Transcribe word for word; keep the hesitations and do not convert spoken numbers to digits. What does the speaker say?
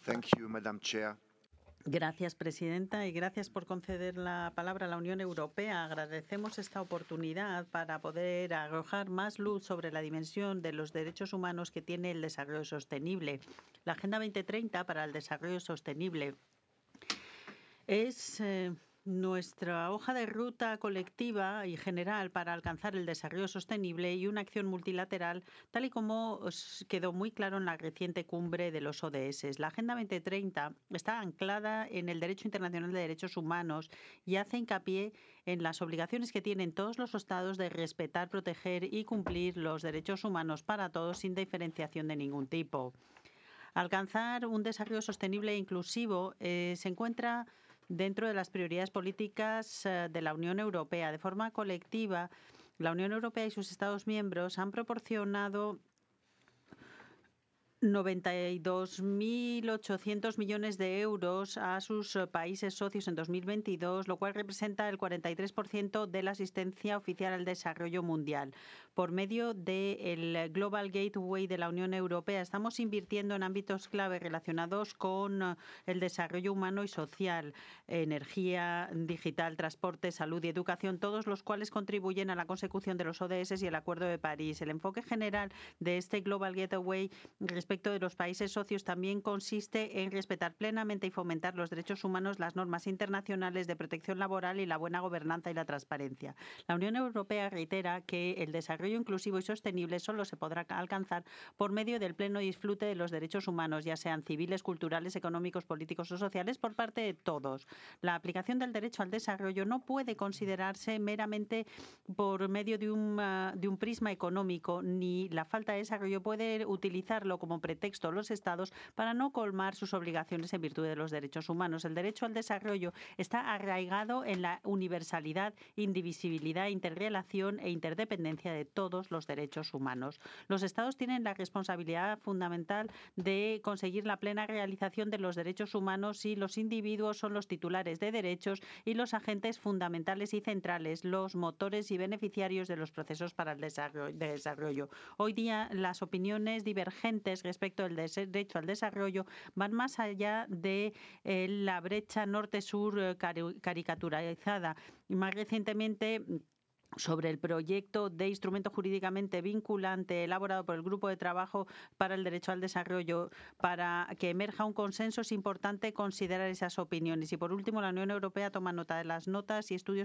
Thank you, Madam Chair. Gracias, presidenta, y gracias por conceder la palabra a la Unión Europea. Agradecemos esta oportunidad para poder arrojar más luz sobre la dimensión de los derechos humanos que tiene el desarrollo sostenible. La Agenda veinte treinta para el Desarrollo Sostenible es eh, nuestra hoja de ruta colectiva y general para alcanzar el desarrollo sostenible y una acción multilateral, tal y como quedó muy claro en la reciente cumbre de los O D S. La Agenda veinte treinta está anclada en el derecho internacional de derechos humanos y hace hincapié en las obligaciones que tienen todos los estados de respetar, proteger y cumplir los derechos humanos para todos sin diferenciación de ningún tipo. Alcanzar un desarrollo sostenible e inclusivo eh, se encuentra dentro de las prioridades políticas eh, de la Unión Europea. De forma colectiva, la Unión Europea y sus Estados miembros han proporcionado noventa y dos mil ochocientos millones de euros a sus países socios en dos mil veintidós, lo cual representa el cuarenta y tres por ciento de la asistencia oficial al desarrollo mundial. Por medio del Global Gateway de la Unión Europea, estamos invirtiendo en ámbitos clave relacionados con el desarrollo humano y social, energía, digital, transporte, salud y educación, todos los cuales contribuyen a la consecución de los O D S y el Acuerdo de París. El enfoque general de este Global Gateway respecto de los países socios también consiste en respetar plenamente y fomentar los derechos humanos, las normas internacionales de protección laboral y la buena gobernanza y la transparencia. La Unión Europea reitera que el desarrollo inclusivo y sostenible solo se podrá alcanzar por medio del pleno disfrute de los derechos humanos, ya sean civiles, culturales, económicos, políticos o sociales, por parte de todos. La aplicación del derecho al desarrollo no puede considerarse meramente por medio de un, uh, de un prisma económico, ni la falta de desarrollo puede utilizarlo como pretexto los Estados para no colmar sus obligaciones en virtud de los derechos humanos. El derecho al desarrollo está arraigado en la universalidad, indivisibilidad, interrelación e interdependencia de todos los derechos humanos. Los Estados tienen la responsabilidad fundamental de conseguir la plena realización de los derechos humanos y los individuos son los titulares de derechos y los agentes fundamentales y centrales, los motores y beneficiarios de los procesos para el desarrollo. De desarrollo. Hoy día las opiniones divergentes respecto del derecho al desarrollo van más allá de eh, la brecha norte-sur eh, caricaturizada. Y más recientemente, sobre el proyecto de instrumento jurídicamente vinculante elaborado por el Grupo de Trabajo para el Derecho al Desarrollo, para que emerja un consenso, es importante considerar esas opiniones. Y por último, la Unión Europea toma nota de las notas y estudios